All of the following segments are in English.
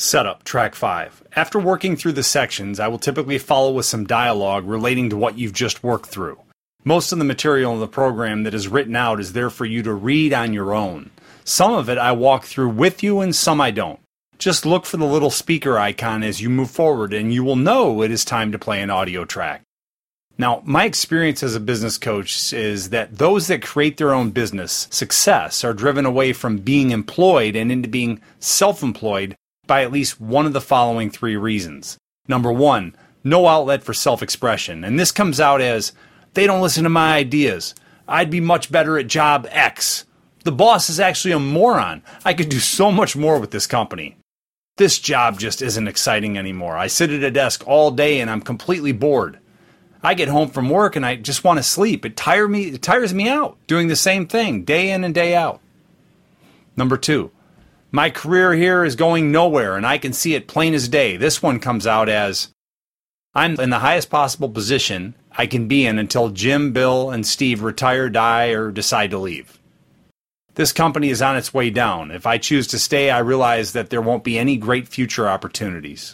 Setup, Track 5. After working through the sections, I will typically follow with some dialogue relating to what you've just worked through. Most of the material in the program that is written out is there for you to read on your own. Some of it I walk through with you and some I don't. Just look for the little speaker icon as you move forward and you will know it is time to play an audio track. Now, my experience as a business coach is that those that create their own business success are driven away from being employed and into being self-employed by at least one of the following three reasons. Number one, no outlet for self-expression. And this comes out as, they don't listen to my ideas. I'd be much better at job X. The boss is actually a moron. I could do so much more with this company. This job just isn't exciting anymore. I sit at a desk all day and I'm completely bored. I get home from work and I just want to sleep. It tires me out doing the same thing day in and day out. Number two, my career here is going nowhere and I can see it plain as day. This one comes out as, I'm in the highest possible position I can be in until Jim, Bill, and Steve retire, die, or decide to leave. This company is on its way down. If I choose to stay, I realize that there won't be any great future opportunities.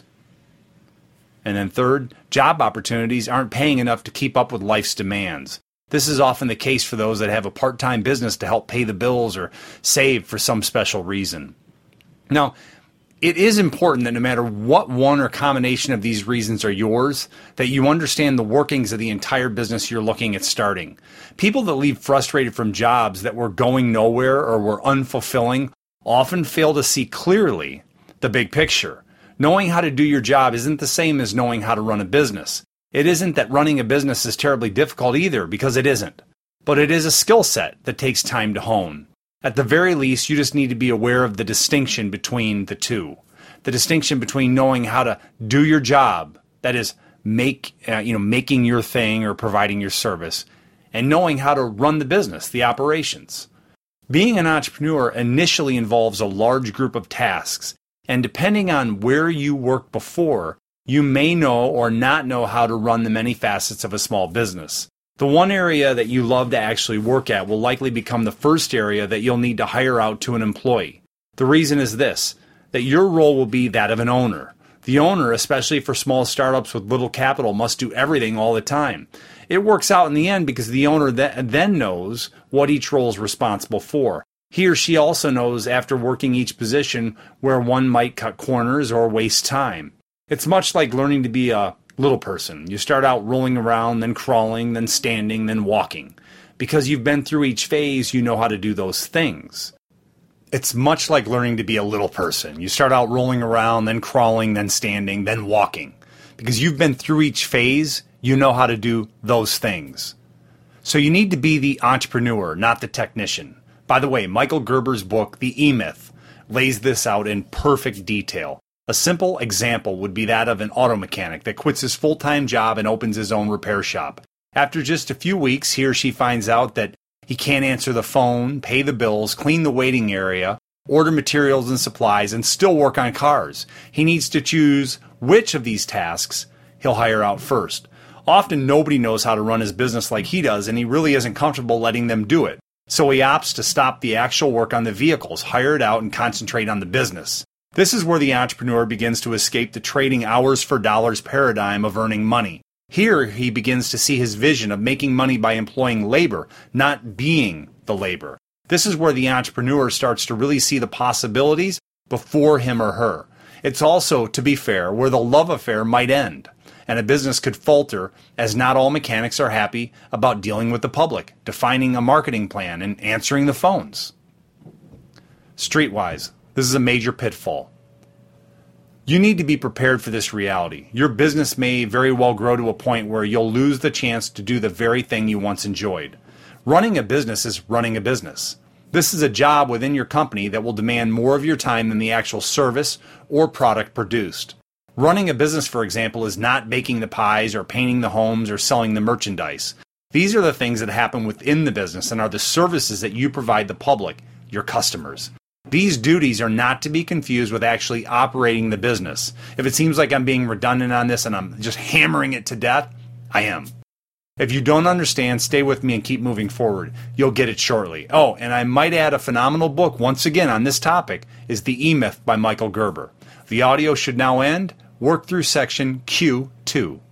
And then third, job opportunities aren't paying enough to keep up with life's demands. This is often the case for those that have a part-time business to help pay the bills or save for some special reason. Now, it is important that no matter what one or combination of these reasons are yours, that you understand the workings of the entire business you're looking at starting. People that leave frustrated from jobs that were going nowhere or were unfulfilling often fail to see clearly the big picture. Knowing how to do your job isn't the same as knowing how to run a business. It isn't that running a business is terribly difficult either, because it isn't. But it is a skill set that takes time to hone. At the very least, you just need to be aware of the distinction between the two. The distinction between knowing how to do your job, that is, making your thing or providing your service, and knowing how to run the business, the operations. Being an entrepreneur initially involves a large group of tasks, and depending on where you worked before, you may know or not know how to run the many facets of a small business. The one area that you love to actually work at will likely become the first area that you'll need to hire out to an employee. The reason is this, that your role will be that of an owner. The owner, especially for small startups with little capital, must do everything all the time. It works out in the end because the owner then knows what each role is responsible for. He or she also knows after working each position where one might cut corners or waste time. It's much like learning to be a little person. You start out rolling around, then crawling, then standing, then walking. Because you've been through each phase, you know how to do those things. It's much like learning to be a little person. You start out rolling around, then crawling, then standing, then walking. Because you've been through each phase, you know how to do those things. So you need to be the entrepreneur, not the technician. By the way, Michael Gerber's book, The E-Myth, lays this out in perfect detail. A simple example would be that of an auto mechanic that quits his full-time job and opens his own repair shop. After just a few weeks, he or she finds out that he can't answer the phone, pay the bills, clean the waiting area, order materials and supplies, and still work on cars. He needs to choose which of these tasks he'll hire out first. Often nobody knows how to run his business like he does, and he really isn't comfortable letting them do it. So he opts to stop the actual work on the vehicles, hire it out, and concentrate on the business. This is where the entrepreneur begins to escape the trading hours for dollars paradigm of earning money. Here he begins to see his vision of making money by employing labor, not being the labor. This is where the entrepreneur starts to really see the possibilities before him or her. It's also, to be fair, where the love affair might end, and a business could falter as not all mechanics are happy about dealing with the public, defining a marketing plan, and answering the phones. Streetwise, this is a major pitfall. You need to be prepared for this reality. Your business may very well grow to a point where you'll lose the chance to do the very thing you once enjoyed. Running a business is running a business. This is a job within your company that will demand more of your time than the actual service or product produced. Running a business, for example, is not baking the pies or painting the homes or selling the merchandise. These are the things that happen within the business and are the services that you provide the public, your customers. These duties are not to be confused with actually operating the business. If it seems like I'm being redundant on this and I'm just hammering it to death, I am. If you don't understand, stay with me and keep moving forward. You'll get it shortly. Oh, and I might add a phenomenal book once again on this topic is The E-Myth by Michael Gerber. The audio should now end. Work through section Q2.